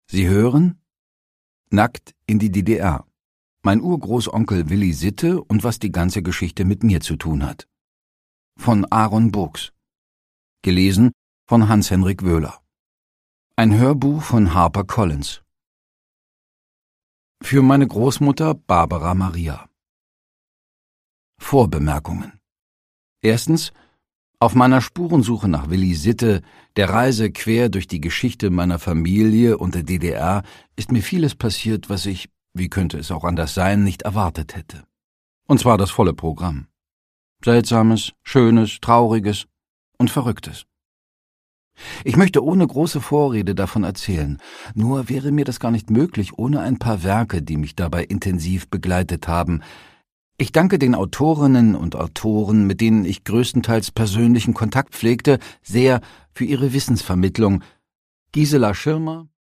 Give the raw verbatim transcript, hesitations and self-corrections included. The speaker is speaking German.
Sie hören Nackt in die D D R. Mein Urgroßonkel Willi Sitte und was die ganze Geschichte mit mir zu tun hat. Von Aaron Burks. Gelesen von Hans-Henrik Wöhler. Ein Hörbuch von Harper Collins. Für meine Großmutter Barbara Maria. Vorbemerkungen. Erstens: Auf meiner Spurensuche nach Willi Sitte, der Reise quer durch die Geschichte meiner Familie und der D D R, ist mir vieles passiert, was ich, wie könnte es auch anders sein, nicht erwartet hätte. Und zwar das volle Programm. Seltsames, Schönes, Trauriges und Verrücktes. Ich möchte ohne große Vorrede davon erzählen, nur wäre mir das gar nicht möglich ohne ein paar Werke, die mich dabei intensiv begleitet haben. Ich danke den Autorinnen und Autoren, mit denen ich größtenteils persönlichen Kontakt pflegte, sehr für ihre Wissensvermittlung. Gisela Schirmer,